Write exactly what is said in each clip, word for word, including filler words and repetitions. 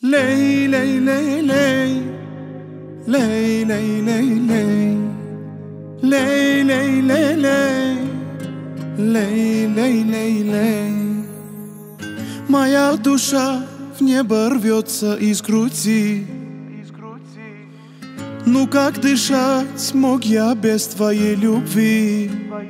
Lej, lej, lej, lej. Lej, lej, lej, lej. Lej, lej, lej, lej. Lej, лей, лей, лей. Моя душа в небо рвется из груди. Ну как дышать мог я без твоей любви?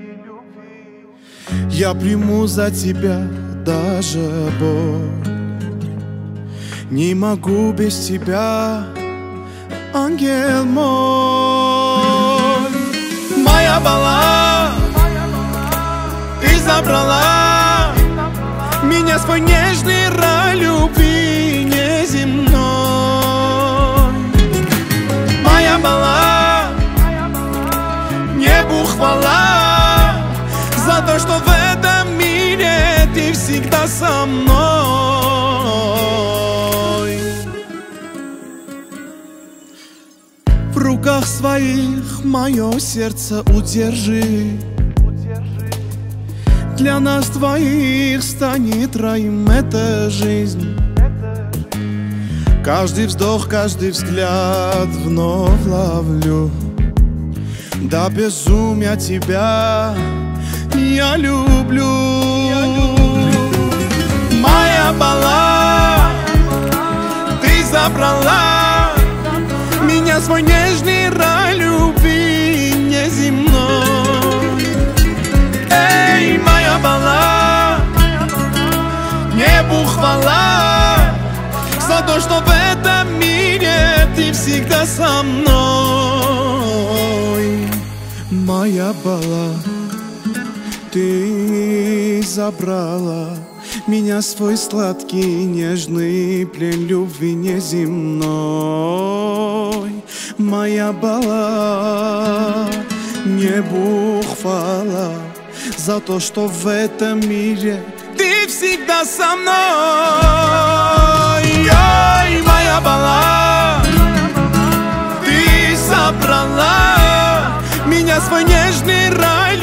Я приму за тебя даже боль. Не могу без тебя, ангел мой. Моя была, ты забрала меня, свой нежный рай любви неземной. Моя была, небу хвала за то, что в этом мире ты всегда со мной. В руках своих мое сердце удержи. Для нас двоих станет раем эта жизнь. Каждый вздох, каждый взгляд вновь ловлю. До безумия тебя я люблю. Моя была, ты забрала меня, свой нежный рай любви неземной. Эй, моя была, небу хвала за то, что в этом мире ты всегда со мной. Моя была, ты забрала меня, свой сладкий нежный плен любви неземной. Моя была, небу хвала за то, что в этом мире ты всегда со мной. Ой, моя была, ты забрала меня, свой нежный рай